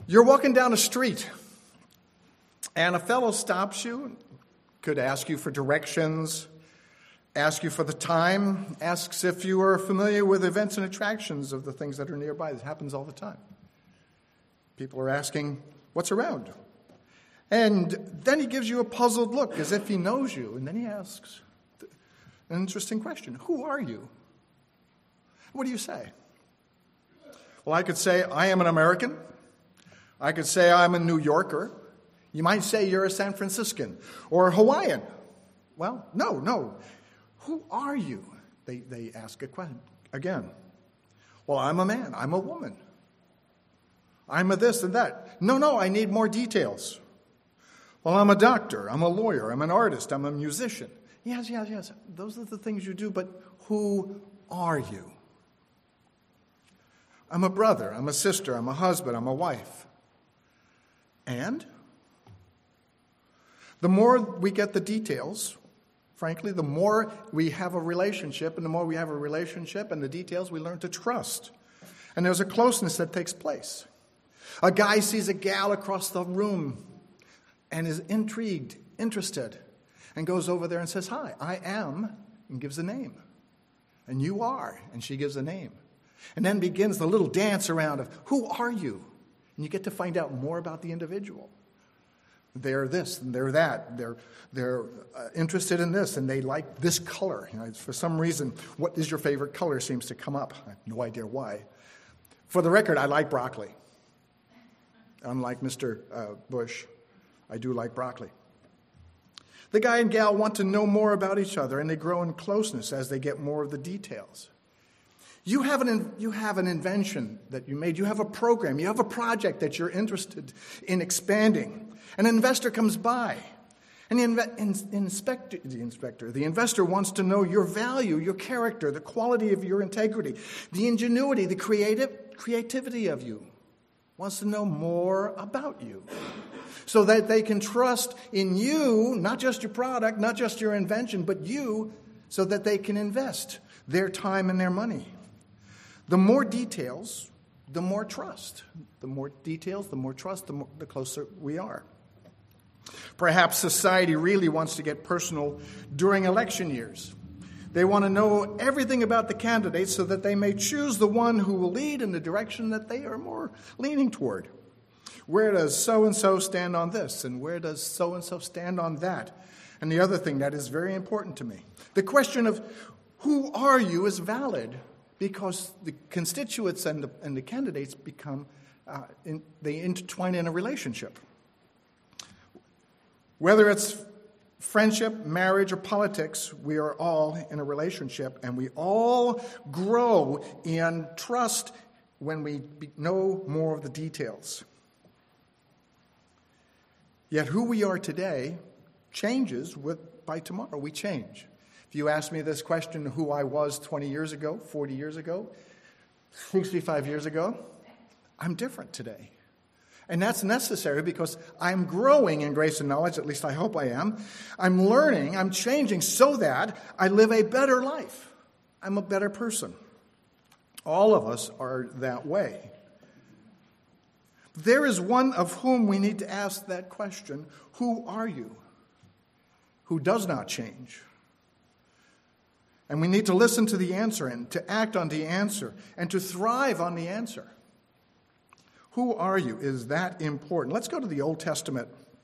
You're walking down a street, and a fellow stops you, could ask you for directions, ask you for the time, asks if you are familiar with events and attractions of the things that are nearby. This happens all the time. People are asking, what's around? And then he gives you a puzzled look as if he knows you, and then he asks an interesting question. Who are you? What do you say? Well, I could say, I am an American. I could say I'm a New Yorker. You might say you're a San Franciscan or a Hawaiian. Well, no. Who are you? They ask a question again. Well, I'm a man. I'm a woman. I'm a this and that. No, I need more details. Well, I'm a doctor. I'm a lawyer. I'm an artist. I'm a musician. Yes. Those are the things you do, but who are you? I'm a brother. I'm a sister. I'm a husband. I'm a wife. And the more we get the details, frankly, the more we have a relationship, and the more we have a relationship and the details, we learn to trust. And there's a closeness that takes place. A guy sees a gal across the room and is intrigued, interested, and goes over there and says, hi, I am, and gives a name. And you are, and she gives a name. And then begins the little dance around of, who are you? And you get to find out more about the individual. They're this and they're that. They're interested in this and they like this color. For some reason, what is your favorite color seems to come up. I have no idea why. For the record, I like broccoli. Unlike Mr. Bush, I do like broccoli. The guy and gal want to know more about each other, and they grow in closeness as they get more of the details. You have an invention that you made. You have a program. You have a project that you're interested in expanding. An investor comes by, and the investor wants to know your value, your character, the quality of your integrity, the ingenuity, the creativity of you. Wants to know more about you so that they can trust in you, not just your product, not just your invention, but you, so that they can invest their time and their money. The more details, the more trust. The more details, the more trust, the closer we are. Perhaps society really wants to get personal during election years. They want to know everything about the candidates so that they may choose the one who will lead in the direction that they are more leaning toward. Where does so-and-so stand on this? And where does so-and-so stand on that? And the other thing that is very important to me, the question of who are you is valid because the constituents and the candidates become, they intertwine in a relationship. Whether it's friendship, marriage, or politics, we are all in a relationship, and we all grow in trust when we know more of the details. Yet who we are today changes by tomorrow. We change. If you ask me this question, who I was 20 years ago, 40 years ago, 65 years ago, I'm different today. And that's necessary because I'm growing in grace and knowledge, at least I hope I am. I'm learning, I'm changing so that I live a better life. I'm a better person. All of us are that way. There is one of whom we need to ask that question, who are you? Who does not change. And we need to listen to the answer and to act on the answer and to thrive on the answer. Who are you is that important. Let's go to the Old Testament.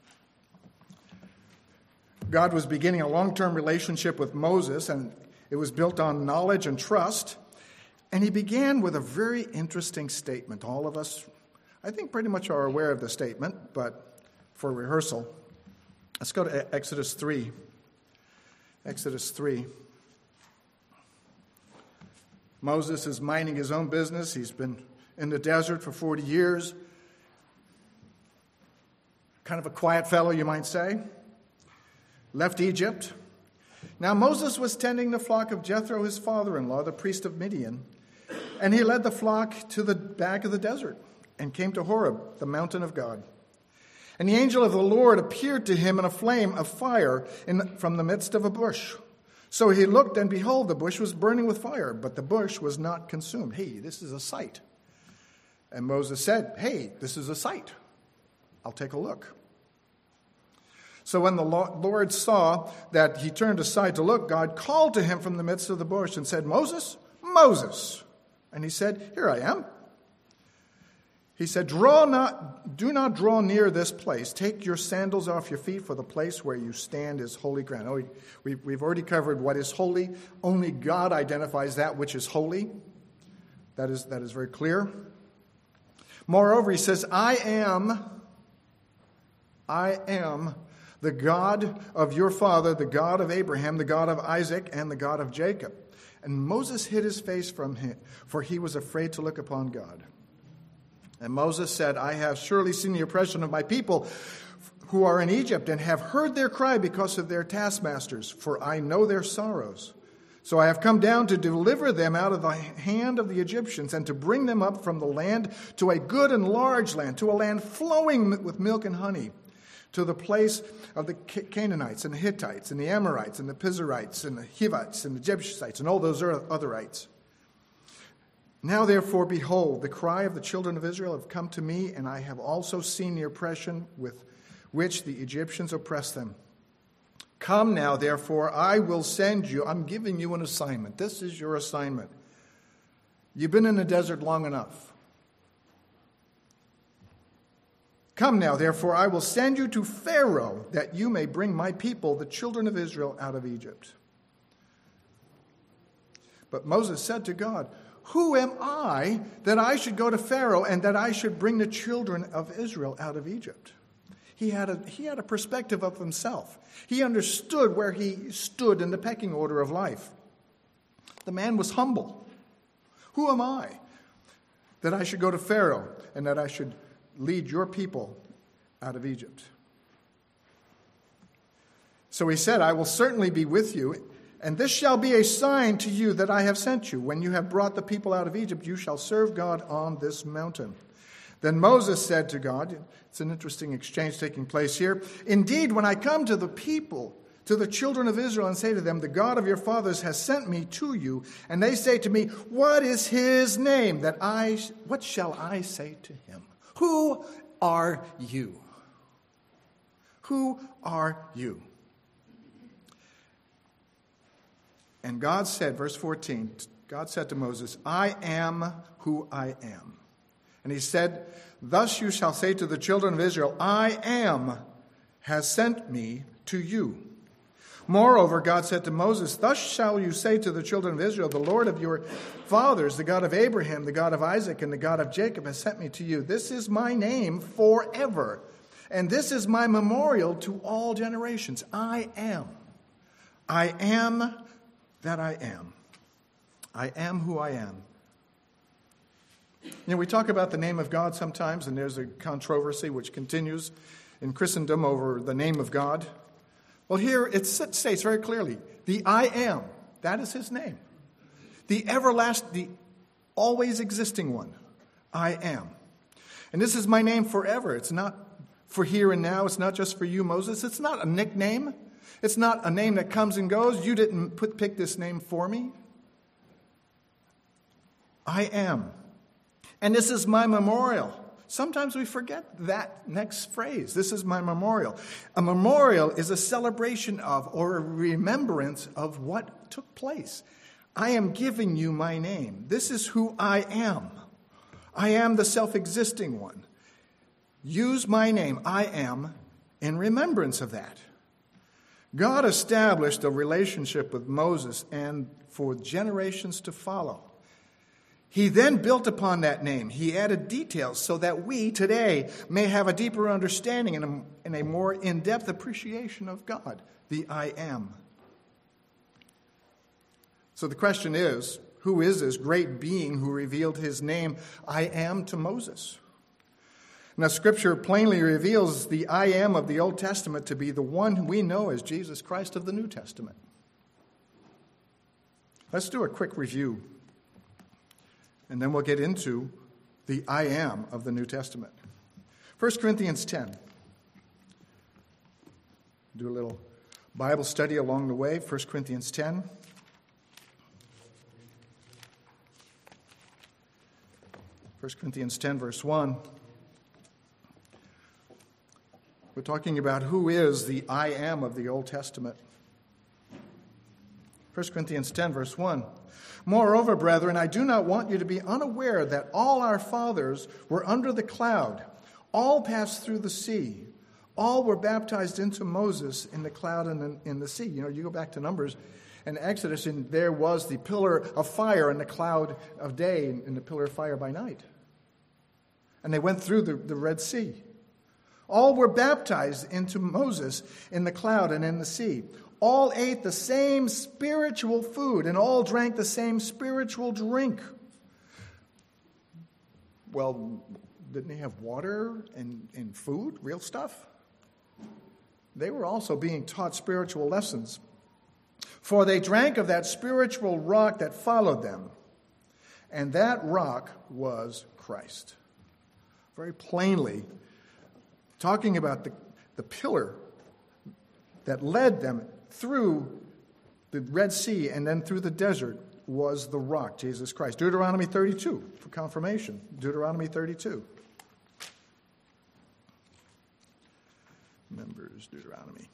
God was beginning a long-term relationship with Moses, and it was built on knowledge and trust. And he began with a very interesting statement. All of us, I think, pretty much are aware of the statement, but for rehearsal, let's go to Exodus 3. Exodus 3. Moses is minding his own business. He's been in the desert for 40 years. Kind of a quiet fellow, you might say. Left Egypt. Now Moses was tending the flock of Jethro, his father-in-law, the priest of Midian, and he led the flock to the back of the desert and came to Horeb, the mountain of God. And the angel of the Lord appeared to him in a flame of fire from the midst of a bush. So he looked, and behold, the bush was burning with fire, but the bush was not consumed. Hey, this is a sight. And Moses said, hey, this is a sight. I'll take a look. So when the Lord saw that he turned aside to look, God called to him from the midst of the bush and said, Moses, Moses. And he said, here I am. He said, do not draw near this place. Take your sandals off your feet, for the place where you stand is holy ground. Oh, we've already covered what is holy. Only God identifies that which is holy. That is very clear. Moreover, he says, I am the God of your father, the God of Abraham, the God of Isaac, and the God of Jacob. And Moses hid his face from him, for he was afraid to look upon God. And Moses said, I have surely seen the oppression of my people who are in Egypt, and have heard their cry because of their taskmasters, for I know their sorrows. So I have come down to deliver them out of the hand of the Egyptians, and to bring them up from the land to a good and large land, to a land flowing with milk and honey, to the place of the Canaanites and the Hittites and the Amorites and the Pizerites and the Hivites and the Jebusites and all those otherites. Now, therefore, behold, the cry of the children of Israel have come to me, and I have also seen the oppression with which the Egyptians oppress them. Come now, therefore, I will send you. I'm giving you an assignment. This is your assignment. You've been in the desert long enough. Come now, therefore, I will send you to Pharaoh, that you may bring my people, the children of Israel, out of Egypt. But Moses said to God, who am I that I should go to Pharaoh and that I should bring the children of Israel out of Egypt? He had a perspective of himself. He understood where he stood in the pecking order of life. The man was humble. Who am I that I should go to Pharaoh and that I should lead your people out of Egypt? So he said, I will certainly be with you, and this shall be a sign to you that I have sent you. When you have brought the people out of Egypt, you shall serve God on this mountain. Then Moses said to God, it's an interesting exchange taking place here, indeed, when I come to the people, to the children of Israel, and say to them, the God of your fathers has sent me to you, and they say to me, what is his name? What shall I say to him? Who are you? Who are you? And God said, verse 14, God said to Moses, I am who I am. And he said, thus you shall say to the children of Israel, I am has sent me to you. Moreover, God said to Moses, thus shall you say to the children of Israel, the Lord of your fathers, the God of Abraham, the God of Isaac, and the God of Jacob has sent me to you. This is my name forever, and this is my memorial to all generations. I am that I am. I am who I am. You know, we talk about the name of God sometimes, and there's a controversy which continues in Christendom over the name of God. Well, here it states very clearly, the I am, that is his name. The everlasting, the always existing one, I am. And this is my name forever. It's not for here and now. It's not just for you, Moses. It's not a nickname. It's not a name that comes and goes. You didn't pick this name for me. I am. And this is my memorial. Sometimes we forget that next phrase. This is my memorial. A memorial is a celebration of or a remembrance of what took place. I am giving you my name. This is who I am. I am the self-existing one. Use my name, I am, in remembrance of that. God established a relationship with Moses and for generations to follow. He then built upon that name. He added details so that we today may have a deeper understanding and a more in-depth appreciation of God, the I am. So the question is, who is this great being who revealed his name, I am, to Moses? Now, Scripture plainly reveals the I am of the Old Testament to be the one we know as Jesus Christ of the New Testament. Let's do a quick review, and then we'll get into the I am of the New Testament. 1 Corinthians 10. Do a little Bible study along the way. 1 Corinthians 10. 1 1 Corinthians 10, verse 1. We're talking about who is the I am of the Old Testament. 1 Corinthians 10, verse 1. Moreover, brethren, I do not want you to be unaware that all our fathers were under the cloud. All passed through the sea. All were baptized into Moses in the cloud and in the sea. You know, you go back to Numbers and Exodus, and there was the pillar of fire and the cloud of day and the pillar of fire by night. And they went through the Red Sea. All were baptized into Moses in the cloud and in the sea. All ate the same spiritual food and all drank the same spiritual drink. Well, didn't they have water and food, real stuff? They were also being taught spiritual lessons. For they drank of that spiritual rock that followed them, and that rock was Christ. Very plainly, talking about the pillar that led them through the Red Sea and then through the desert was the rock, Jesus Christ. Deuteronomy 32, for confirmation. Deuteronomy 32. Numbers, Deuteronomy.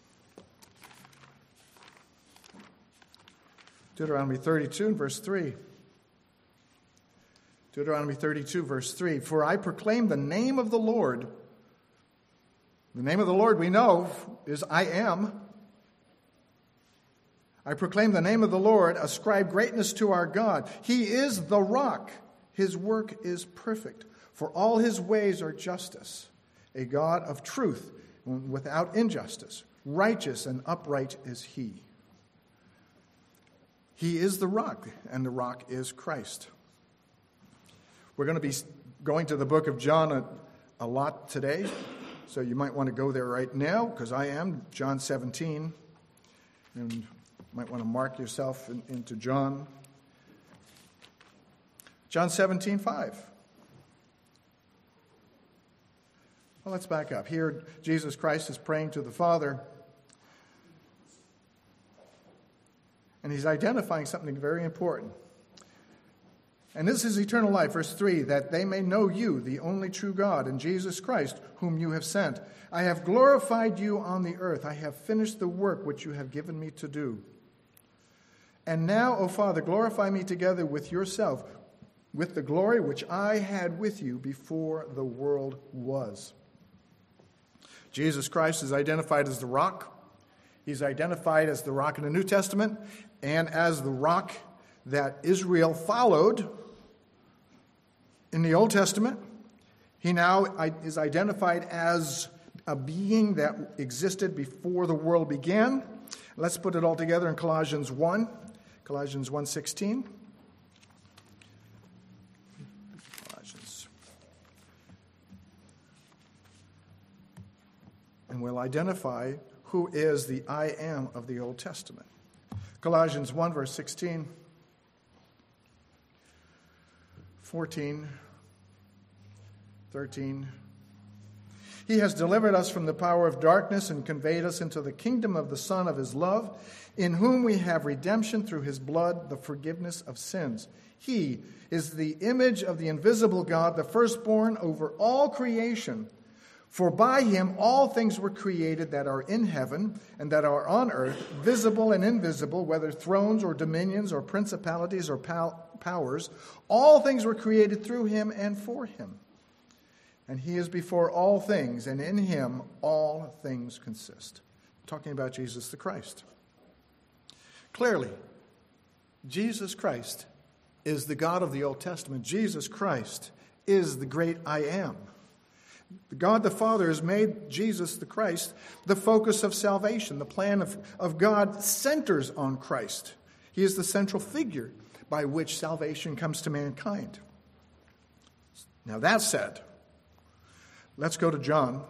Deuteronomy 32 and verse 3. Deuteronomy 32, verse 3. For I proclaim the name of the Lord. The name of the Lord we know is I am. I proclaim the name of the Lord, ascribe greatness to our God. He is the rock. His work is perfect. For all his ways are justice. A God of truth without injustice. Righteous and upright is he. He is the rock, and the rock is Christ. We're going to be going to the book of John a lot today, so you might want to go there right now, because I am, John 17, and you might want to mark yourself into John. John 17:5. Well, let's back up. Here, Jesus Christ is praying to the Father, and he's identifying something very important. And this is eternal life, verse 3, that they may know you, the only true God, and Jesus Christ, whom you have sent. I have glorified you on the earth. I have finished the work which you have given me to do. And now, O Father, glorify me together with yourself, with the glory which I had with you before the world was. Jesus Christ is identified as the rock. He's identified as the rock in the New Testament and as the rock that Israel followed in the Old Testament. He now is identified as a being that existed before the world began. Let's put it all together in Colossians 1. Colossians 1:16. And we'll identify who is the I am of the Old Testament. Colossians 1, verse 16, 14, 13. He has delivered us from the power of darkness and conveyed us into the kingdom of the Son of his love, in whom we have redemption through his blood, the forgiveness of sins. He is the image of the invisible God, the firstborn over all creation. For by him all things were created that are in heaven and that are on earth, visible and invisible, whether thrones or dominions or principalities or powers. All things were created through him and for him. And he is before all things, and in him all things consist. Talking about Jesus the Christ. Clearly, Jesus Christ is the God of the Old Testament. Jesus Christ is the great I am. God the Father has made Jesus the Christ the focus of salvation. The plan of God centers on Christ. He is the central figure by which salvation comes to mankind. Now that said, let's go to John.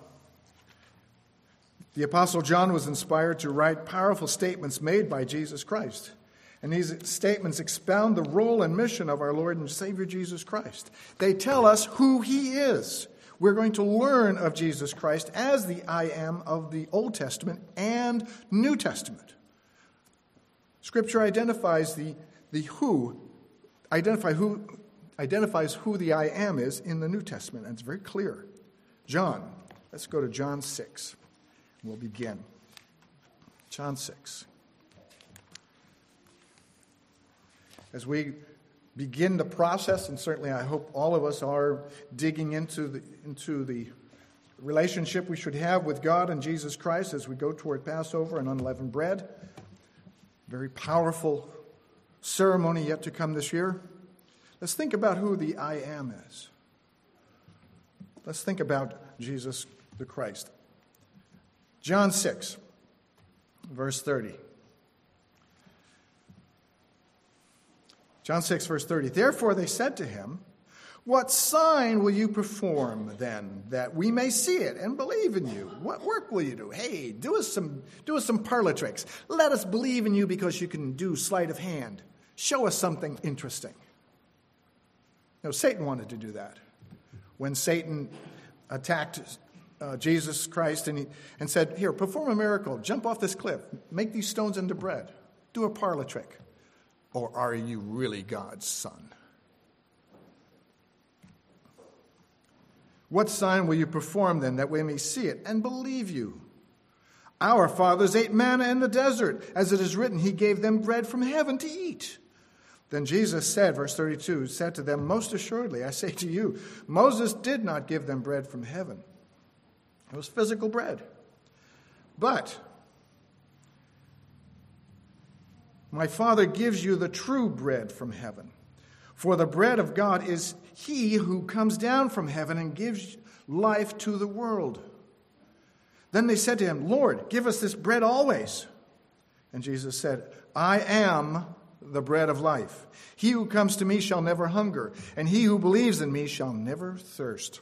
The Apostle John was inspired to write powerful statements made by Jesus Christ. And these statements expound the role and mission of our Lord and Savior Jesus Christ. They tell us who he is. We're going to learn of Jesus Christ as the I am of the Old Testament and New Testament. Scripture identifies identifies identifies who the I am is in the New Testament, and it's very clear. John. Let's go to John 6. We'll begin. John 6. As we begin the process, and certainly I hope all of us are digging into the relationship we should have with God and Jesus Christ as we go toward Passover and unleavened bread. Very powerful ceremony yet to come this year. Let's think about who the I am is. Let's think about Jesus the Christ. John 6, verse 30. John 6, verse 30. Therefore they said to him, "What sign will you perform then, that we may see it and believe in you? What work will you do? Hey, do us some parlor tricks. Let us believe in you because you can do sleight of hand. Show us something interesting." No, Satan wanted to do that. When Satan attacked Jesus Christ and said, "Here, perform a miracle. Jump off this cliff. Make these stones into bread. Do a parlor trick. Or are you really God's son? What sign will you perform then, that we may see it and believe you? Our fathers ate manna in the desert. As it is written, he gave them bread from heaven to eat." Then Jesus said, verse 32, said to them, "Most assuredly, I say to you, Moses did not give them bread from heaven." It was physical bread. "But my Father gives you the true bread from heaven. For the bread of God is he who comes down from heaven and gives life to the world." Then they said to him, "Lord, give us this bread always." And Jesus said, "I am the bread of life. He who comes to me shall never hunger, and he who believes in me shall never thirst."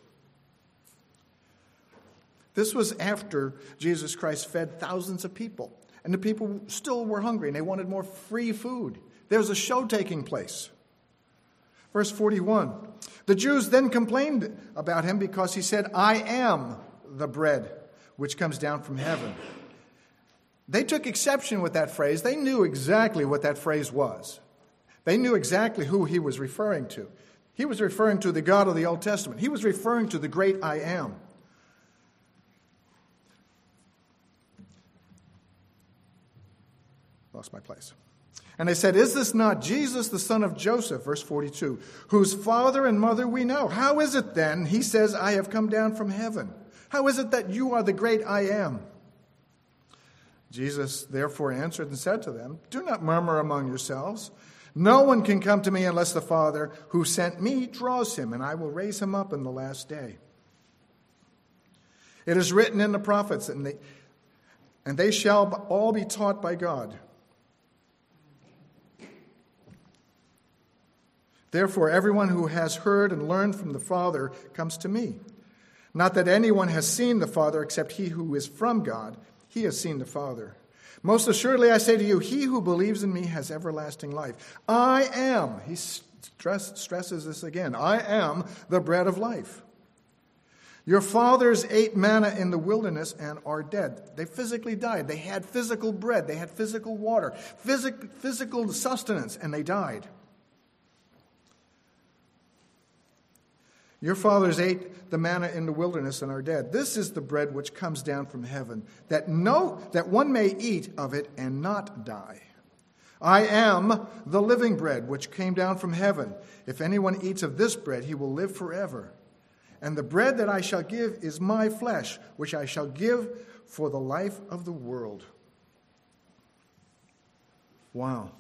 This was after Jesus Christ fed thousands of people. And the people still were hungry, and they wanted more free food. There was a show taking place. Verse 41, the Jews then complained about him because he said, "I am the bread which comes down from heaven." They took exception with that phrase. They knew exactly what that phrase was. They knew exactly who he was referring to. He was referring to the God of the Old Testament. He was referring to the great I am. Lost my place. And they said, "Is this not Jesus, the son of Joseph," verse 42, "whose father and mother we know? How is it then he says, 'I have come down from heaven'? How is it that you are the great I am?" Jesus therefore answered and said to them, "Do not murmur among yourselves. No one can come to me unless the Father who sent me draws him, and I will raise him up in the last day. It is written in the prophets, and they shall all be taught by God. Therefore, everyone who has heard and learned from the Father comes to me. Not that anyone has seen the Father except he who is from God. He has seen the Father. Most assuredly, I say to you, he who believes in me has everlasting life. I am," he stresses this again, "I am the bread of life. Your fathers ate manna in the wilderness and are dead." They physically died. They had physical bread. They had physical water, physical sustenance, and they died. Your fathers ate the manna in the wilderness and are dead. This is the bread which comes down from heaven, that one may eat of it and not die. I am the living bread which came down from heaven. If anyone eats of this bread, he will live forever. And the bread that I shall give is my flesh, which I shall give for the life of the world. Wow.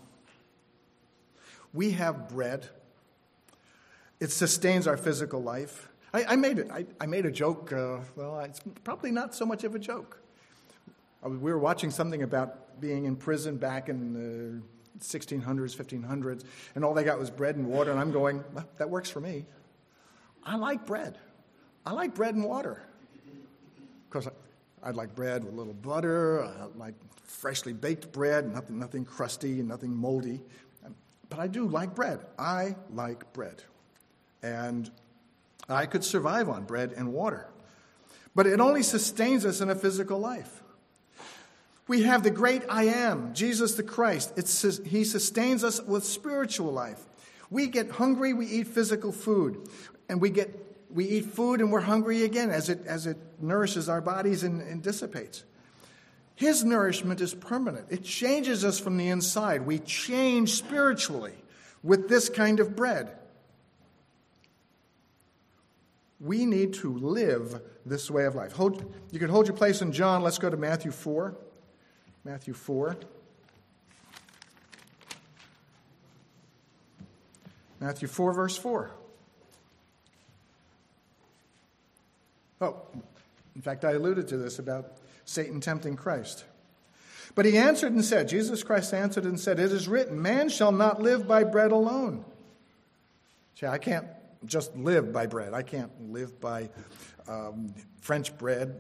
We have bread. It sustains our physical life. I made a joke. It's probably not so much of a joke. We were watching something about being in prison back in the 1600s, 1500s, and all they got was bread and water, and I'm going, well, that works for me. I like bread. I like bread and water. Of course, I'd like bread with a little butter. I like freshly baked bread, nothing crusty and nothing moldy. But I do like bread. I like bread. And I could survive on bread and water. But it only sustains us in a physical life. We have the great I am, Jesus the Christ. He sustains us with spiritual life. We get hungry, we eat physical food. And we eat food and we're hungry again as it nourishes our bodies and dissipates. His nourishment is permanent. It changes us from the inside. We change spiritually with this kind of bread. We need to live this way of life. You can hold your place in John. Let's go to Matthew 4. Matthew 4. Matthew 4, verse 4. Oh, in fact, I alluded to this about Satan tempting Christ. But he answered and said, Jesus Christ answered and said, it is written, man shall not live by bread alone. See, I can't just live by bread. I can't live by French bread,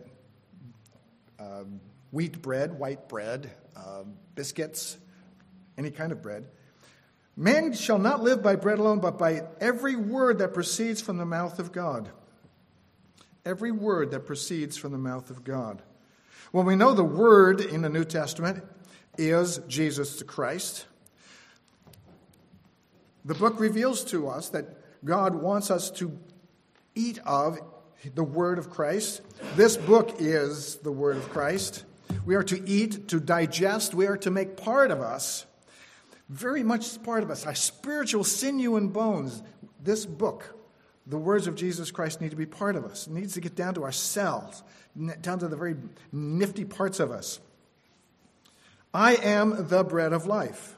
wheat bread, white bread, biscuits, any kind of bread. Man shall not live by bread alone, but by every word that proceeds from the mouth of God. Every word that proceeds from the mouth of God. Well, we know the word in the New Testament is Jesus the Christ. The book reveals to us that God wants us to eat of the word of Christ. This book is the word of Christ. We are to eat, to digest. We are to make part of us, very much part of us, our spiritual sinew and bones. This book, the words of Jesus Christ, need to be part of us. It needs to get down to our cells, down to the very nifty parts of us. I am the bread of life.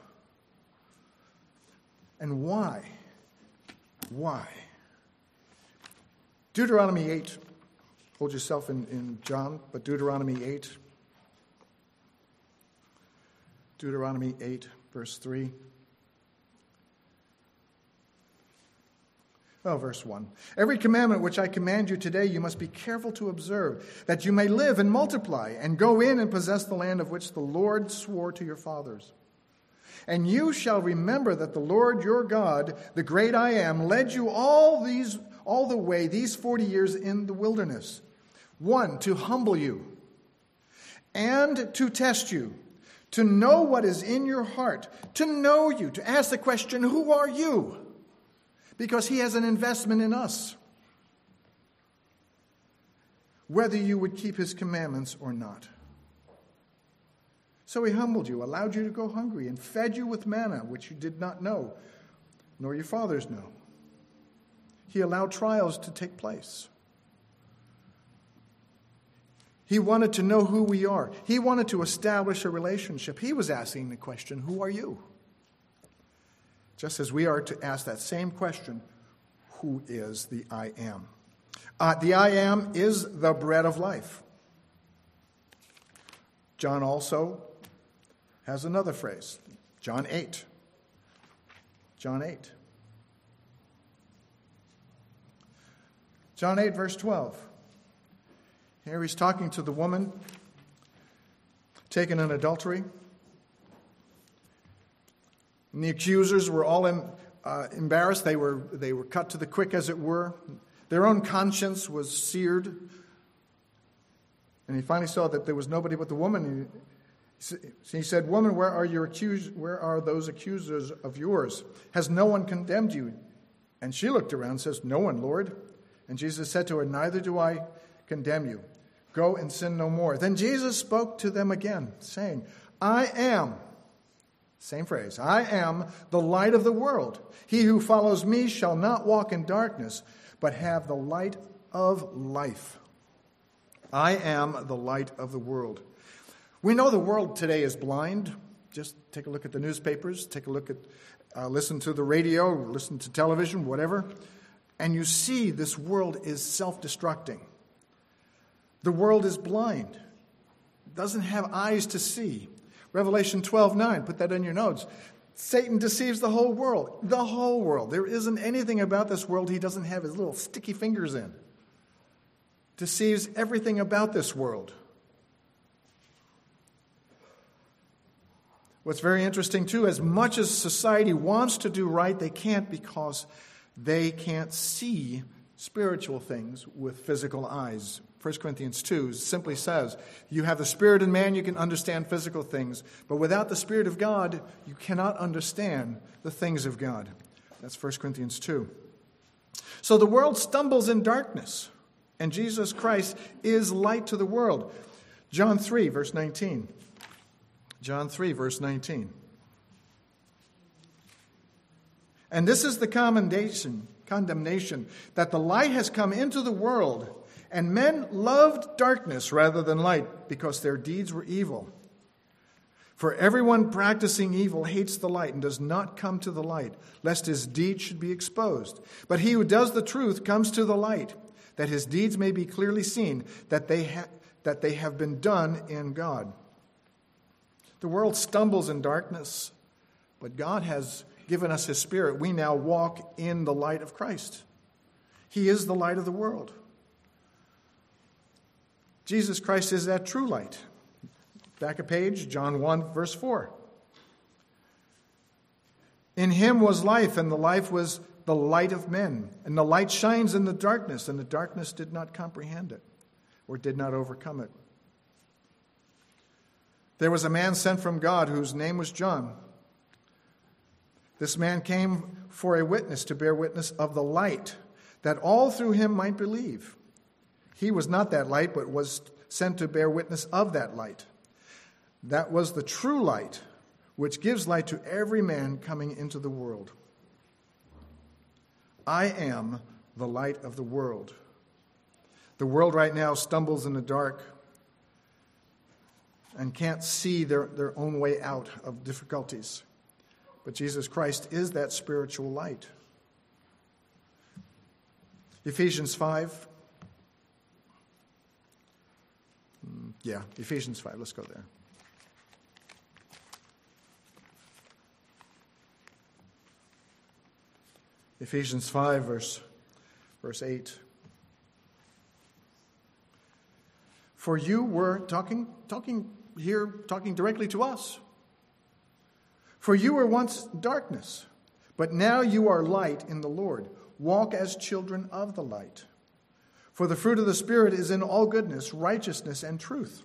And why? Why? Deuteronomy 8. Hold yourself in John, but Deuteronomy 8. Deuteronomy 8, verse 3. Oh, verse 1. Every commandment which I command you today you must be careful to observe, that you may live and multiply, and go in and possess the land of which the Lord swore to your fathers. And you shall remember that the Lord your God, the great I Am, led you all the way these 40 years in the wilderness. 1, to humble you, and to test you, to know what is in your heart, to know you, to ask the question, who are you? Because he has an investment in us, whether you would keep his commandments or not. So he humbled you, allowed you to go hungry, and fed you with manna, which you did not know, nor your fathers know. He allowed trials to take place. He wanted to know who we are. He wanted to establish a relationship. He was asking the question, who are you? Just as we are to ask that same question, who is the I Am? The I Am is the bread of life. John also has another phrase, John 8. John 8. John 8, verse 12. Here he's talking to the woman taken in adultery. And the accusers were all embarrassed. They were cut to the quick, as it were. Their own conscience was seared. And he finally saw that there was nobody but the woman. He said, "Woman, where are those accusers of yours? Has no one condemned you?" And she looked around and says, "No one, Lord." And Jesus said to her, "Neither do I condemn you. Go and sin no more." Then Jesus spoke to them again, saying, "I am," same phrase, "I am the light of the world. He who follows me shall not walk in darkness, but have the light of life." I am the light of the world. We know the world today is blind. Just take a look at the newspapers, take a look at, listen to the radio, listen to television, whatever, and you see this world is self-destructing. The world is blind. It doesn't have eyes to see. Revelation 12:9, put that in your notes. Satan deceives the whole world. The whole world. There isn't anything about this world he doesn't have his little sticky fingers in. Deceives everything about this world. What's very interesting, too, as much as society wants to do right, they can't because they can't see spiritual things with physical eyes. 1 Corinthians 2 simply says, you have the Spirit in man, you can understand physical things, but without the Spirit of God, you cannot understand the things of God. That's 1 Corinthians 2. So the world stumbles in darkness, and Jesus Christ is light to the world. John 3, verse 19. John 3, verse 19. And this is the condemnation, that the light has come into the world, and men loved darkness rather than light, because their deeds were evil. For everyone practicing evil hates the light and does not come to the light, lest his deeds should be exposed. But he who does the truth comes to the light, that his deeds may be clearly seen, that they have been done in God. The world stumbles in darkness, but God has given us his Spirit. We now walk in the light of Christ. He is the light of the world. Jesus Christ is that true light. Back a page, John 1, verse 4. In him was life, and the life was the light of men. And the light shines in the darkness, and the darkness did not comprehend it, or did not overcome it. There was a man sent from God whose name was John. This man came for a witness, to bear witness of the light, that all through him might believe. He was not that light, but was sent to bear witness of that light. That was the true light, which gives light to every man coming into the world. I am the light of the world. The world right now stumbles in the dark and can't see their own way out of difficulties. But Jesus Christ is that spiritual light. Ephesians 5. Ephesians 5. Let's go there. Ephesians 5, verse 8. For you were talking directly to us. For you were once darkness, but now you are light in the Lord. Walk as children of the light. For the fruit of the Spirit is in all goodness, righteousness, and truth,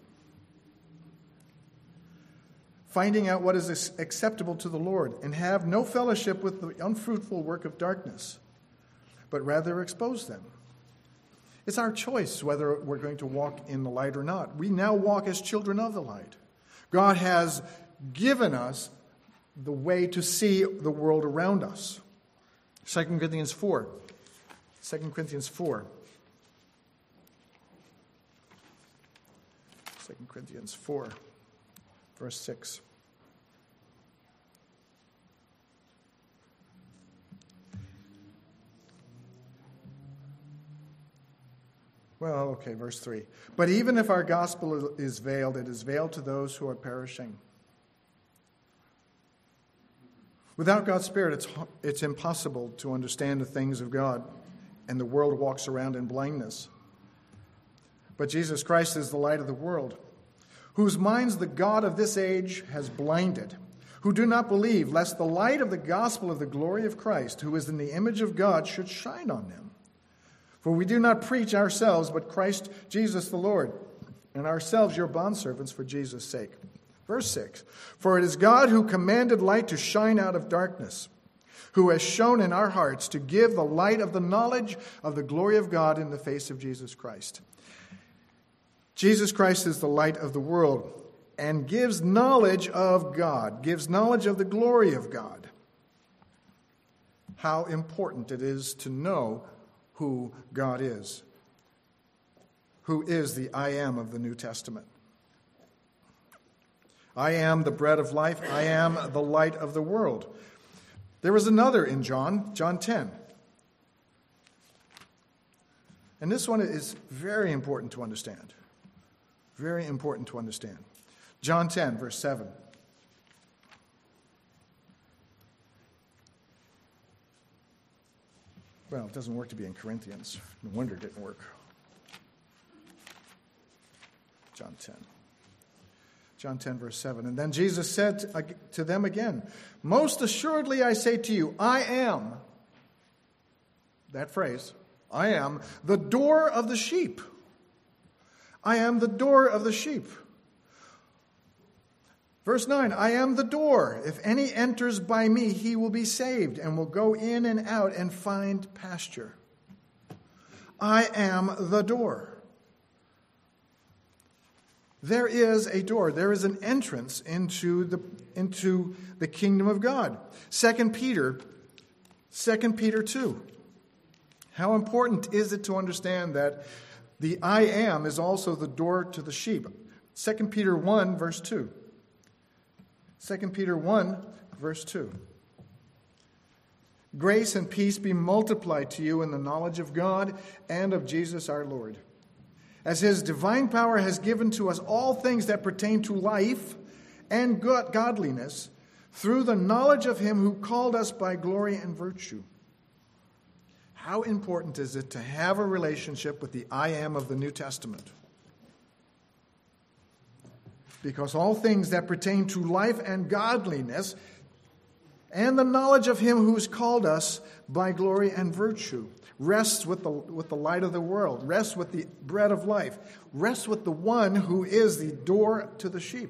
finding out what is acceptable to the Lord, and have no fellowship with the unfruitful work of darkness, but rather expose them. It's our choice whether we're going to walk in the light or not. We now walk as children of the light. God has given us the way to see the world around us. 2 Corinthians 4. 2 Corinthians 4. 2 Corinthians 4, verse 6. Verse 3. But even if our gospel is veiled, it is veiled to those who are perishing. Without God's Spirit, it's impossible to understand the things of God, and the world walks around in blindness. But Jesus Christ is the light of the world, whose minds the God of this age has blinded, who do not believe, lest the light of the gospel of the glory of Christ, who is in the image of God, should shine on them. For we do not preach ourselves, but Christ Jesus the Lord, and ourselves your bondservants for Jesus' sake. Verse 6, for it is God who commanded light to shine out of darkness, who has shown in our hearts to give the light of the knowledge of the glory of God in the face of Jesus Christ. Jesus Christ is the light of the world and gives knowledge of God, gives knowledge of the glory of God. How important it is to know who God is, who is the I am of the New Testament. I am the bread of life. I am the light of the world. There was another in John 10. And this one is very important to understand. Very important to understand. John 10, verse 7. Well, it doesn't work to be in Corinthians. No wonder it didn't work. John 10. John 10, verse 7. And then Jesus said to them again, most assuredly I say to you, I am, that phrase, I am the door of the sheep. I am the door of the sheep. Verse 9, I am the door. If any enters by me, he will be saved and will go in and out and find pasture. I am the door. There is a door. There is an entrance into the kingdom of God. 2 Peter 2. How important is it to understand that the I am is also the door to the sheep? 2 Peter 1, verse 2. 2 Peter 1, verse 2. Grace and peace be multiplied to you in the knowledge of God and of Jesus our Lord, as his divine power has given to us all things that pertain to life and godliness, through the knowledge of him who called us by glory and virtue. How important is it to have a relationship with the I am of the New Testament? Because all things that pertain to life and godliness and the knowledge of him who has called us by glory and virtue rests with the light of the world, rests with the bread of life, rests with the one who is the door to the sheep.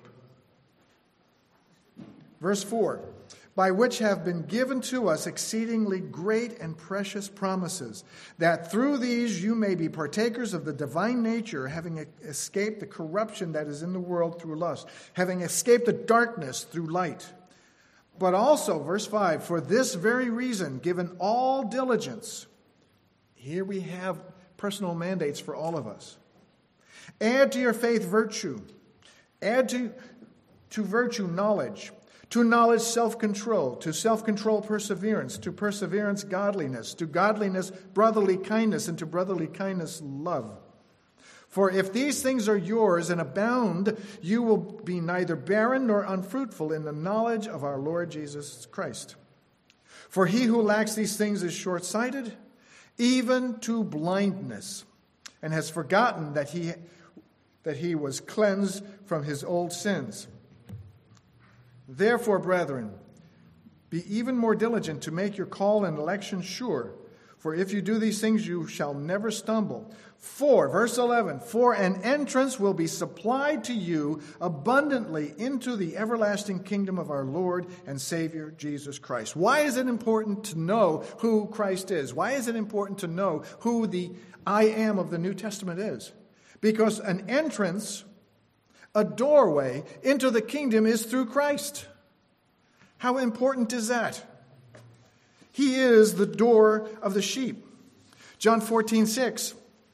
Verse 4, by which have been given to us exceedingly great and precious promises, that through these you may be partakers of the divine nature, having escaped the corruption that is in the world through lust, having escaped the darkness through light. But also, verse 5, for this very reason, given all diligence. Here we have personal mandates for all of us. Add to your faith virtue. Add to virtue knowledge. To knowledge self-control. To self-control perseverance. To perseverance godliness. To godliness brotherly kindness. And to brotherly kindness love. For if these things are yours and abound, you will be neither barren nor unfruitful in the knowledge of our Lord Jesus Christ. For he who lacks these things is short-sighted, even to blindness, and has forgotten that he was cleansed from his old sins. Therefore, brethren, be even more diligent to make your call and election sure. For if you do these things, you shall never stumble. For, verse 11, for an entrance will be supplied to you abundantly into the everlasting kingdom of our Lord and Savior, Jesus Christ. Why is it important to know who Christ is? Why is it important to know who the I am of the New Testament is? Because an entrance, a doorway into the kingdom is through Christ. How important is that? He is the door of the sheep. John 14:6.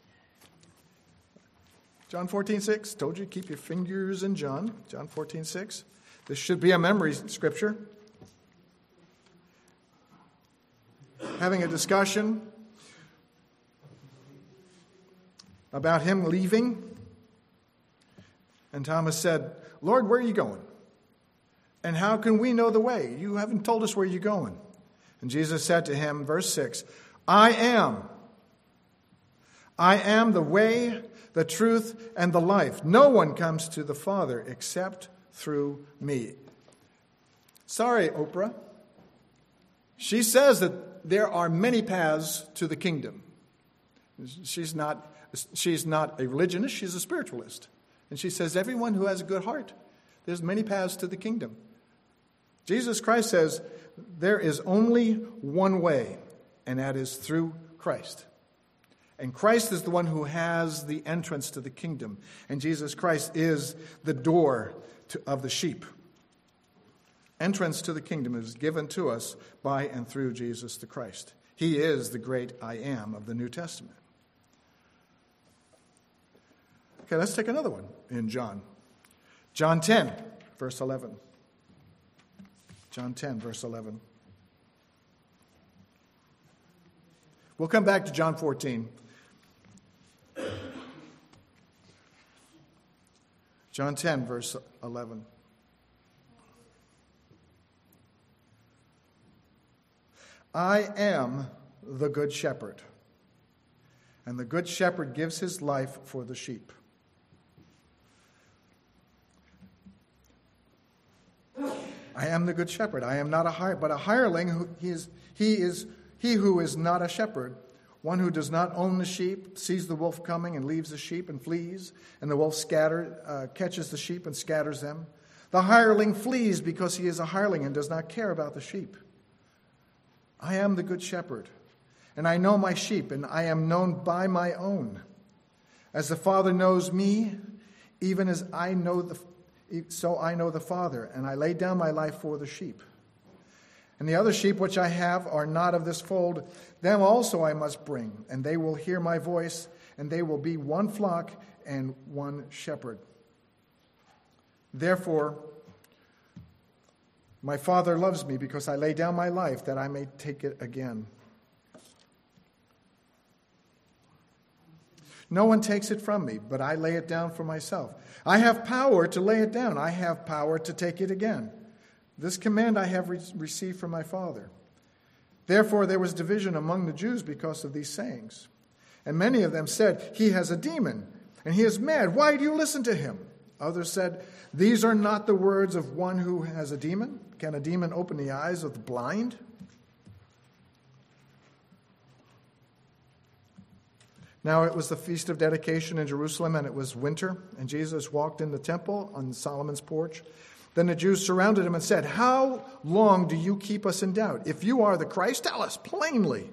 John 14:6. Told you, keep your fingers in John. John 14:6. This should be a memory scripture. Having a discussion about him leaving. And Thomas said, Lord, where are you going? And how can we know the way? You haven't told us where you're going. And Jesus said to him, verse 6, I am the way, the truth, and the life. No one comes to the Father except through me. Sorry, Oprah. She says that there are many paths to the kingdom. She's not a religionist, she's a spiritualist. And she says everyone who has a good heart, there's many paths to the kingdom. Jesus Christ says there is only one way, and that is through Christ. And Christ is the one who has the entrance to the kingdom. And Jesus Christ is the door of the sheep. Entrance to the kingdom is given to us by and through Jesus the Christ. He is the great I am of the New Testament. Okay, let's take another one in John. John 10, verse 11. John 10, verse 11. We'll come back to John 14. John 10, verse 11. I am the good shepherd, and the good shepherd gives his life for the sheep. I am the good shepherd. I am not a hireling. He who is not a shepherd, one who does not own the sheep, sees the wolf coming and leaves the sheep and flees, and the wolf catches the sheep and scatters them. The hireling flees because he is a hireling and does not care about the sheep. I am the good shepherd, and I know my sheep, and I am known by my own. As the Father knows me, even as I know so I know the Father, and I lay down my life for the sheep. And the other sheep which I have are not of this fold. Them also I must bring, and they will hear my voice, and they will be one flock and one shepherd. Therefore, my Father loves me, because I lay down my life that I may take it again. No one takes it from me, but I lay it down for myself. I have power to lay it down. I have power to take it again. This command I have received from my Father. Therefore there was division among the Jews because of these sayings. And many of them said, he has a demon, and he is mad. Why do you listen to him? Others said, these are not the words of one who has a demon. Can a demon open the eyes of the blind? Now it was the feast of dedication in Jerusalem, and it was winter, and Jesus walked in the temple on Solomon's porch. Then the Jews surrounded him and said, how long do you keep us in doubt? If you are the Christ, tell us plainly.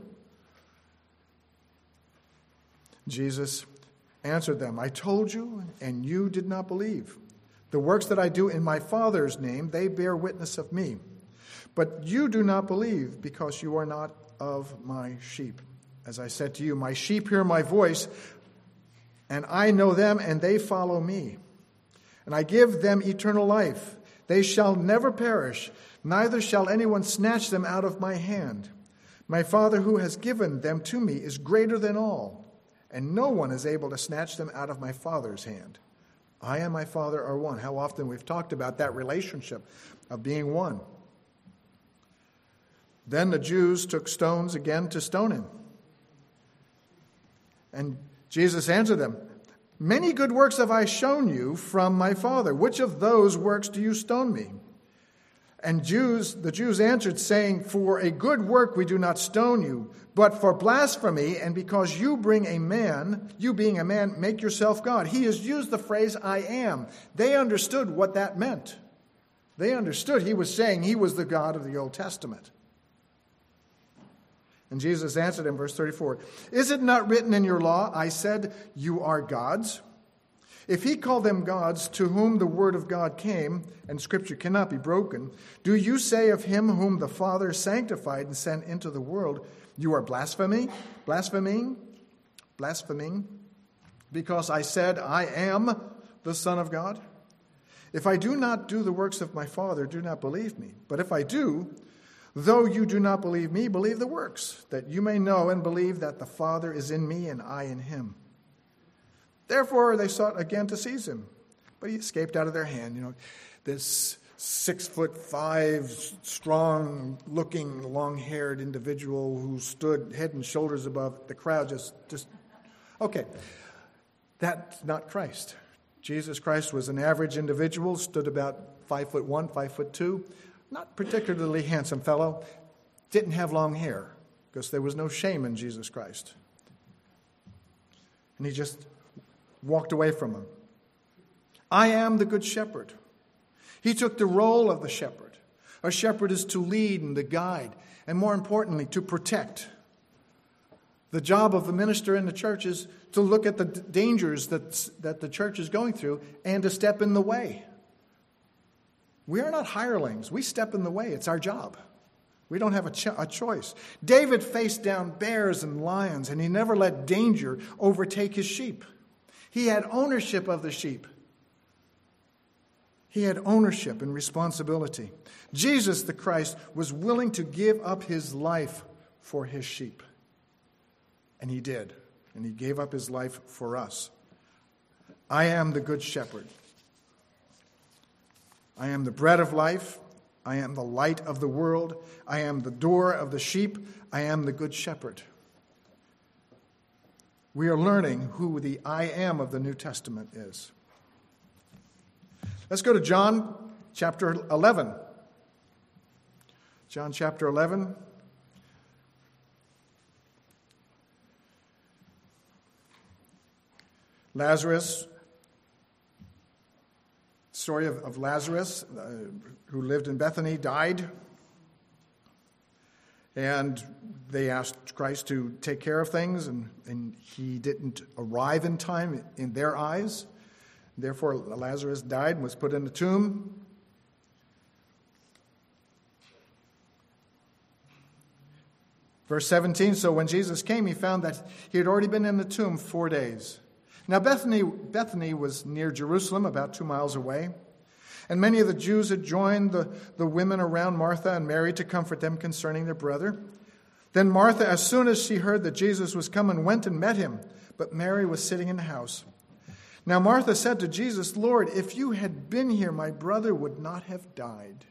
Jesus answered them, I told you, and you did not believe. The works that I do in my Father's name, they bear witness of me. But you do not believe, because you are not of my sheep. As I said to you, my sheep hear my voice, and I know them, and they follow me. And I give them eternal life. They shall never perish, neither shall anyone snatch them out of my hand. My Father who has given them to me is greater than all, and no one is able to snatch them out of my Father's hand. I and my Father are one. How often we've talked about that relationship of being one. Then the Jews took stones again to stone him. And Jesus answered them, many good works have I shown you from my Father. Which of those works do you stone me? And the Jews answered, saying, for a good work we do not stone you, but for blasphemy, and because you being a man, make yourself God. He has used the phrase, I am. They understood what that meant. They understood he was saying he was the God of the Old Testament. And Jesus answered him, verse 34, is it not written in your law, I said, you are gods? If he called them gods to whom the word of God came, and Scripture cannot be broken, do you say of him whom the Father sanctified and sent into the world, you are blaspheming, because I said, I am the Son of God? If I do not do the works of my Father, do not believe me. But if I do, though you do not believe me, believe the works, that you may know and believe that the Father is in me and I in him. Therefore they sought again to seize him, but he escaped out of their hand. This 6'5", strong-looking, long-haired individual who stood head and shoulders above the crowd. Okay, that's not Christ. Jesus Christ was an average individual, stood about 5'1", 5'2", not particularly handsome fellow, didn't have long hair, because there was no shame in Jesus Christ. And he just walked away from him. I am the good shepherd. He took the role of the shepherd. A shepherd is to lead and to guide, and more importantly, to protect. The job of the minister in the church is to look at the dangers that the church is going through and to step in the way. We are not hirelings. We step in the way. It's our job. We don't have a choice. David faced down bears and lions, and he never let danger overtake his sheep. He had ownership of the sheep. He had ownership and responsibility. Jesus, the Christ, was willing to give up his life for his sheep. And he did. And he gave up his life for us. I am the good shepherd. I am the bread of life. I am the light of the world. I am the door of the sheep. I am the good shepherd. We are learning who the I am of the New Testament is. Let's go to John chapter 11. John chapter 11. Lazarus story of Lazarus, who lived in Bethany, died. And they asked Christ to take care of things, and he didn't arrive in time in their eyes. Therefore, Lazarus died and was put in the tomb. Verse 17, so when Jesus came, he found that he had already been in the tomb 4 days. Now Bethany was near Jerusalem, about 2 miles away. And many of the Jews had joined the women around Martha and Mary to comfort them concerning their brother. Then Martha, as soon as she heard that Jesus was coming, went and met him. But Mary was sitting in the house. Now Martha said to Jesus, Lord, if you had been here, my brother would not have died.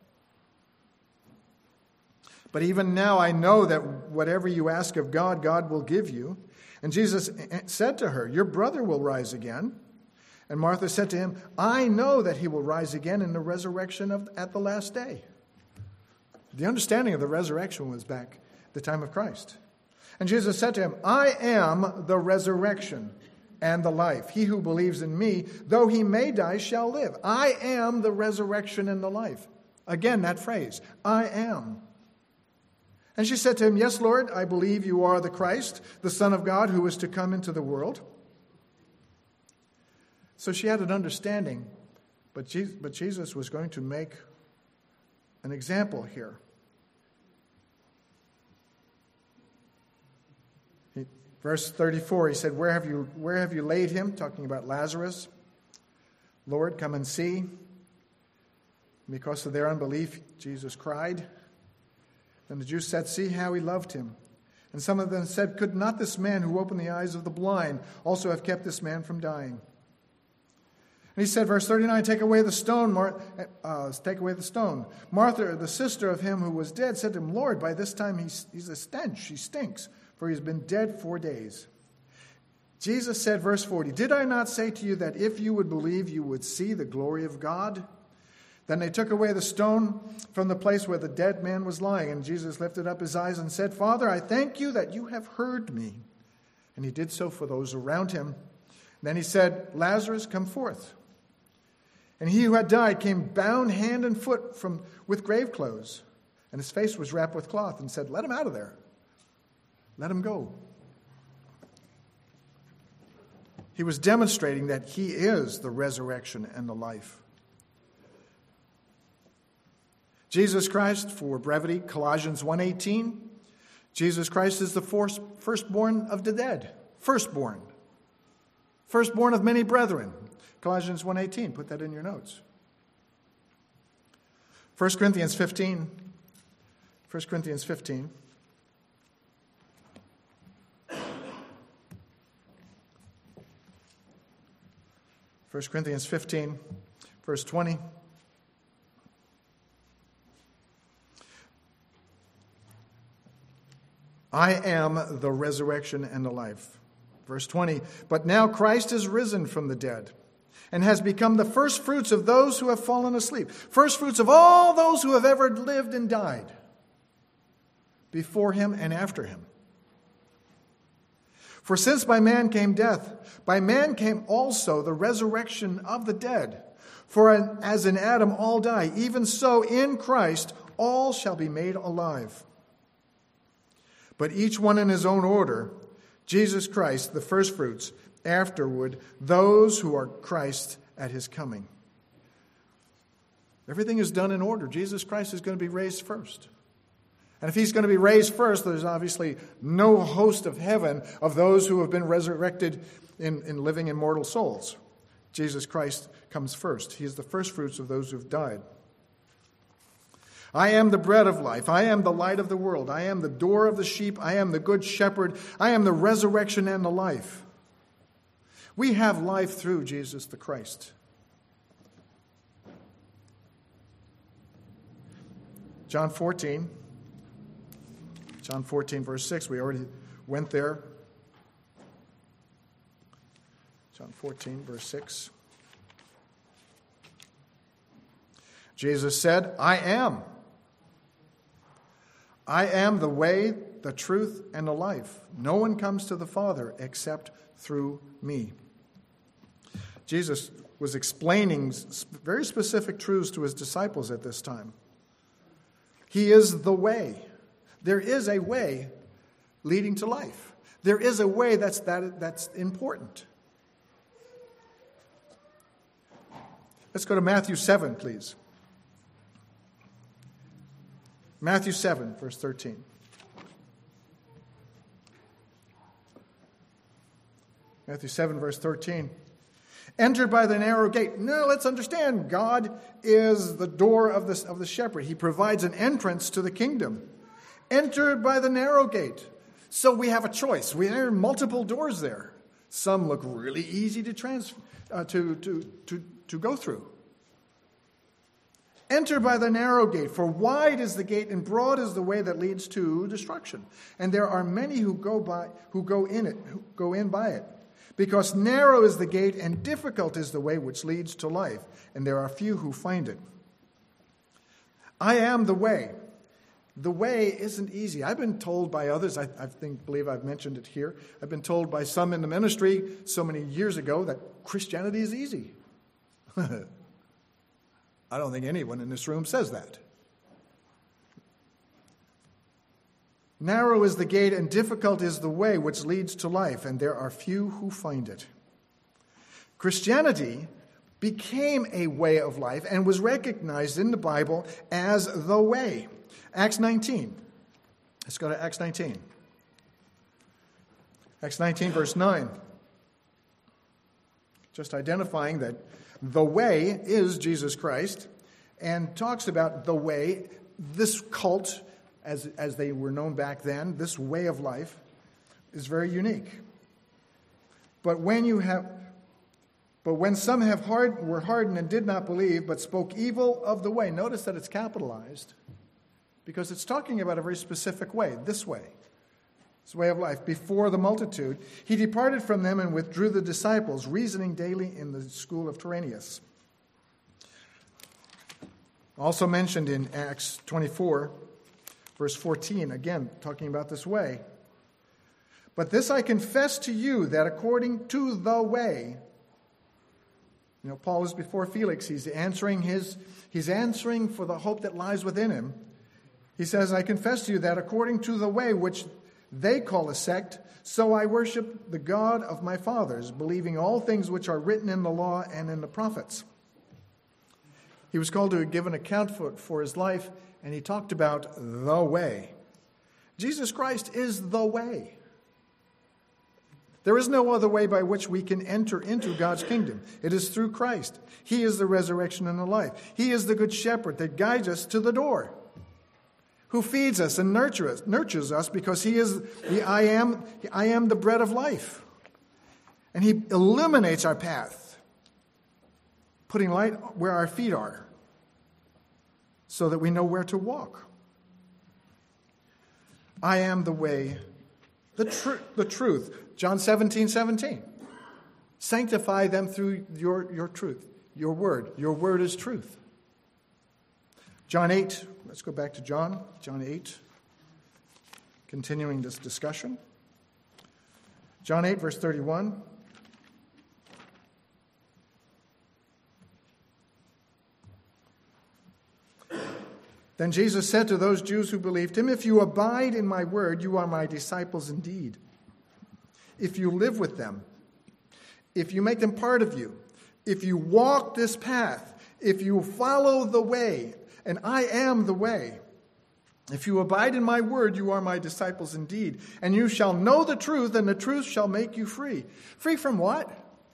But even now I know that whatever you ask of God, God will give you. And Jesus said to her, your brother will rise again. And Martha said to him, I know that he will rise again in the resurrection at the last day. The understanding of the resurrection was back at the time of Christ. And Jesus said to him, I am the resurrection and the life. He who believes in me, though he may die, shall live. I am the resurrection and the life. Again, that phrase, I am. And she said to him, yes, Lord, I believe you are the Christ, the Son of God, who is to come into the world. So she had an understanding, but Jesus was going to make an example here. Verse 34, he said, where have you laid him? Talking about Lazarus. Lord, come and see. Because of their unbelief, Jesus cried. And the Jews said, see how he loved him. And some of them said, could not this man who opened the eyes of the blind also have kept this man from dying? And he said, verse 39, take away the stone. Martha, the sister of him who was dead, said to him, Lord, by this time he's a stench. He stinks, for he's been dead 4 days. Jesus said, verse 40, did I not say to you that if you would believe, you would see the glory of God? Then they took away the stone from the place where the dead man was lying. And Jesus lifted up his eyes and said, Father, I thank you that you have heard me. And he did so for those around him. Then he said, Lazarus, come forth. And he who had died came bound hand and foot with grave clothes. And his face was wrapped with cloth, and said, let him out of there. Let him go. He was demonstrating that he is the resurrection and the life. Jesus Christ, for brevity, Colossians 1:18, Jesus Christ is the firstborn of the dead. Firstborn. Firstborn of many brethren. Colossians 1:18, put that in your notes. 1 Corinthians 15. 1 Corinthians 15. First Corinthians 15, verse 20. I am the resurrection and the life. Verse 20, but now Christ is risen from the dead and has become the first fruits of those who have fallen asleep. First fruits of all those who have ever lived and died before him and after him. For since by man came death, by man came also the resurrection of the dead. For as in Adam all die, even so in Christ all shall be made alive. But each one in his own order, Jesus Christ, the firstfruits, afterward, those who are Christ at his coming. Everything is done in order. Jesus Christ is going to be raised first. And if he's going to be raised first, there's obviously no host of heaven of those who have been resurrected in living immortal souls. Jesus Christ comes first. He is the firstfruits of those who have died. I am the bread of life. I am the light of the world. I am the door of the sheep. I am the good shepherd. I am the resurrection and the life. We have life through Jesus the Christ. John 14, verse 6. We already went there. John 14, verse 6. Jesus said, I am the way, the truth, and the life. No one comes to the Father except through me. Jesus was explaining very specific truths to his disciples at this time. He is the way. There is a way leading to life. There is a way that's important. Let's go to Matthew 7, please. Matthew 7, verse 13. Matthew 7, verse 13. Enter by the narrow gate. No, let's understand. God is the door of the shepherd. He provides an entrance to the kingdom. Enter by the narrow gate. So we have a choice. There are multiple doors there. Some look really easy to go through. Enter by the narrow gate, for wide is the gate and broad is the way that leads to destruction. And there are many who go in by it. Because narrow is the gate and difficult is the way which leads to life, and there are few who find it. I am the way. The way isn't easy. I've been told by others, I believe I've mentioned it here, I've been told by some in the ministry so many years ago that Christianity is easy. I don't think anyone in this room says that. Narrow is the gate and difficult is the way which leads to life, and there are few who find it. Christianity became a way of life and was recognized in the Bible as the way. Acts 19. Let's go to Acts 19. Acts 19, verse 9. Just identifying that the way is Jesus Christ, and talks about the way, this cult, as they were known back then, this way of life is very unique. But when some were hardened and did not believe, but spoke evil of the way, notice that it's capitalized, because it's talking about a very specific way, this way. This way of life. Before the multitude, he departed from them and withdrew the disciples, reasoning daily in the school of Tyrannus. Also mentioned in Acts 24, verse 14, again, talking about this way. But this I confess to you, that according to the way, Paul is before Felix. He's answering for the hope that lies within him. He says, I confess to you that according to the way which they call a sect, so I worship the God of my fathers, believing all things which are written in the law and in the prophets. He was called to give an account for his life, and he talked about the way. Jesus Christ is the way. There is no other way by which we can enter into God's kingdom. It is through Christ. He is the resurrection and the life. He is the good shepherd that guides us to the door, who feeds us and nurtures us, because he is I am the bread of life. And he illuminates our path, putting light where our feet are, so that we know where to walk. I am the way, the truth. John 17:17. Sanctify them through your truth, your word. Your word is truth. John 8, let's go back to John 8, continuing this discussion. John 8, verse 31. Then Jesus said to those Jews who believed him, if you abide in my word, you are my disciples indeed. If you live with them, if you make them part of you, if you walk this path, if you follow the way, and I am the way. If you abide in my word, you are my disciples indeed. And you shall know the truth, and the truth shall make you free. Free from what?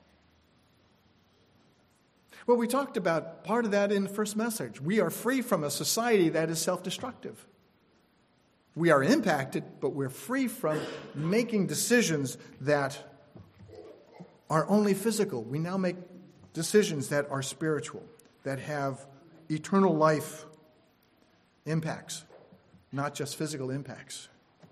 Well, we talked about part of that in the first message. We are free from a society that is self-destructive. We are impacted, but we're free from making decisions that are only physical. We now make decisions that are spiritual, that have eternal life impacts, not just physical impacts.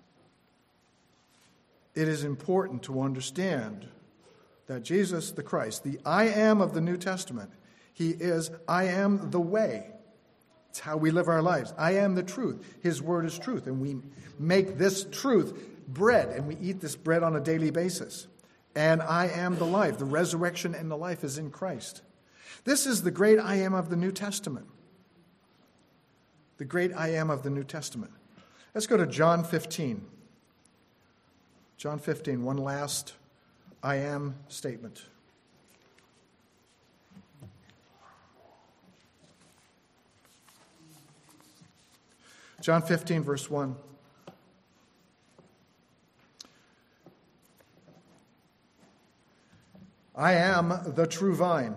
It is important to understand that Jesus the Christ, the I am of the New Testament, he is, I am the way. It's how we live our lives. I am the truth. His word is truth. And we make this truth bread, and we eat this bread on a daily basis. And I am the life. The resurrection and the life is in Christ. This is the great I am of the New Testament. The great I am of the New Testament. Let's go to John 15. John 15, one last I am statement. John 15, verse 1. I am the true vine,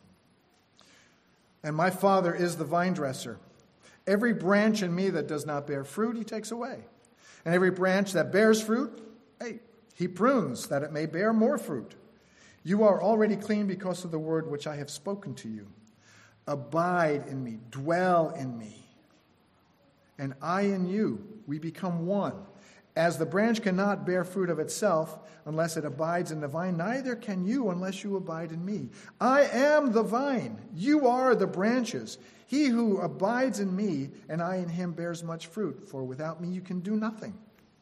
and my Father is the vine dresser. Every branch in me that does not bear fruit, he takes away. And every branch that bears fruit, he prunes, that it may bear more fruit. You are already clean because of the word which I have spoken to you. Abide in me, dwell in me, and I in you, we become one. As the branch cannot bear fruit of itself unless it abides in the vine, neither can you unless you abide in me. I am the vine, you are the branches. He who abides in me and I in him bears much fruit, for without me you can do nothing.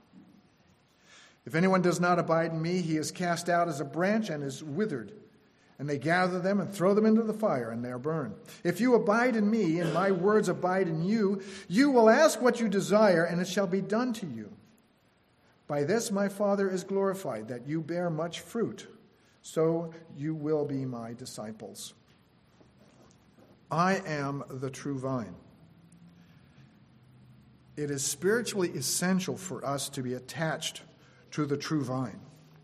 If anyone does not abide in me, he is cast out as a branch and is withered. And they gather them and throw them into the fire, and they are burned. If you abide in me, and my words abide in you, you will ask what you desire, and it shall be done to you. By this my Father is glorified, that you bear much fruit, so you will be my disciples. I am the true vine. It is spiritually essential for us to be attached to the true vine.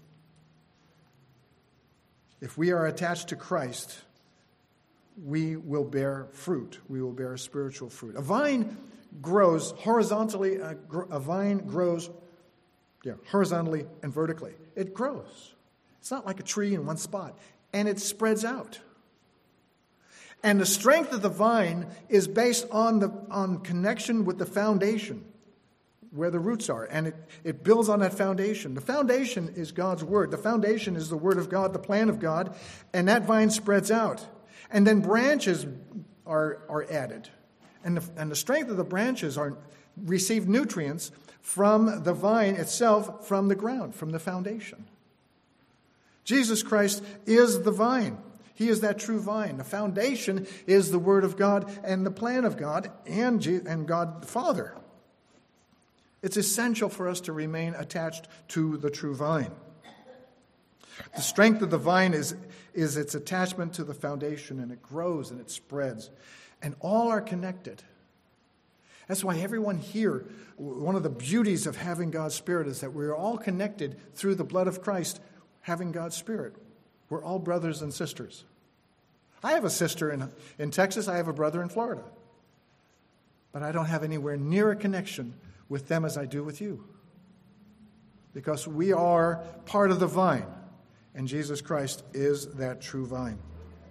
If we are attached to Christ, we will bear fruit. We will bear spiritual fruit. A vine grows horizontally. A vine grows horizontally and vertically. It grows. It's not like a tree in one spot. And it spreads out. And the strength of the vine is based on connection with the foundation, where the roots are. And it builds on that foundation. The foundation is God's word. The foundation is the word of God, the plan of God. And that vine spreads out. And then branches are added. And the strength of the branches receive nutrients from the vine itself, from the ground, from the foundation. Jesus Christ is the vine. He is that true vine. The foundation is the word of God and the plan of God and God the Father. It's essential for us to remain attached to the true vine. The strength of the vine is its attachment to the foundation, and it grows and it spreads. And all are connected. That's why everyone here, one of the beauties of having God's Spirit is that we're all connected through the blood of Christ, having God's Spirit. We're all brothers and sisters. I have a sister in Texas. I have a brother in Florida. But I don't have anywhere near a connection with them as I do with you. Because we are part of the vine. And Jesus Christ is that true vine.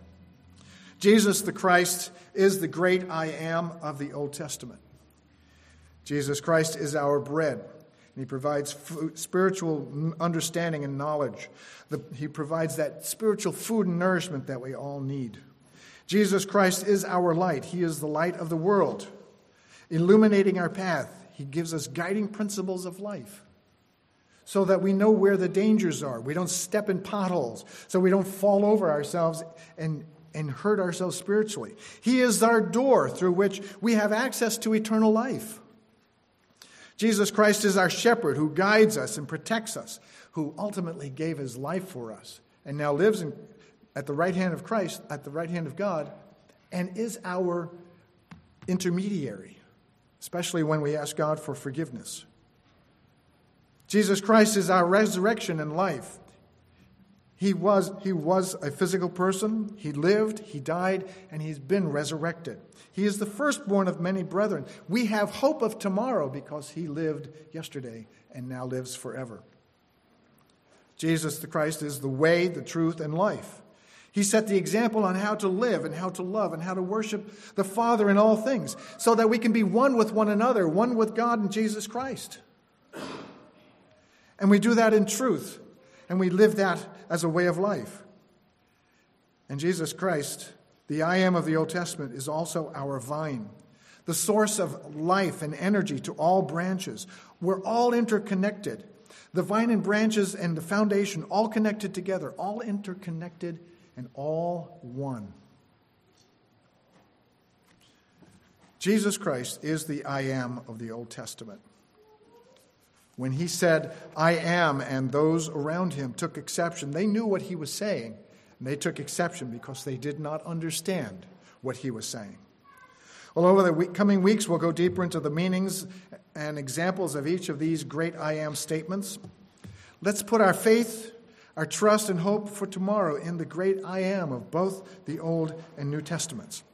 Jesus the Christ is the great I am of the Old Testament. Jesus Christ is our bread. And he provides spiritual understanding and knowledge. He provides that spiritual food and nourishment that we all need. Jesus Christ is our light. He is the light of the world, illuminating our path. He gives us guiding principles of life so that we know where the dangers are. We don't step in potholes, so we don't fall over ourselves and hurt ourselves spiritually. He is our door through which we have access to eternal life. Jesus Christ is our shepherd who guides us and protects us, who ultimately gave his life for us and now lives at the right hand of Christ, at the right hand of God, and is our intermediary, especially when we ask God for forgiveness. Jesus Christ is our resurrection and life. He was a physical person. He lived, he died, and he's been resurrected. He is the firstborn of many brethren. We have hope of tomorrow because he lived yesterday and now lives forever. Jesus the Christ is the way, the truth, and life. He set the example on how to live and how to love and how to worship the Father in all things so that we can be one with one another, one with God and Jesus Christ. And we do that in truth, and we live that as a way of life. And Jesus Christ, the I am of the Old Testament, is also our vine, the source of life and energy to all branches. We're all interconnected. The vine and branches and the foundation all connected together, all interconnected and all one. Jesus Christ is the I am of the Old Testament. When he said, I am, and those around him took exception, they knew what he was saying, and they took exception because they did not understand what he was saying. Well, over the coming weeks, we'll go deeper into the meanings and examples of each of these great I am statements. Let's put our faith, our trust, and hope for tomorrow in the great I am of both the Old and New Testaments.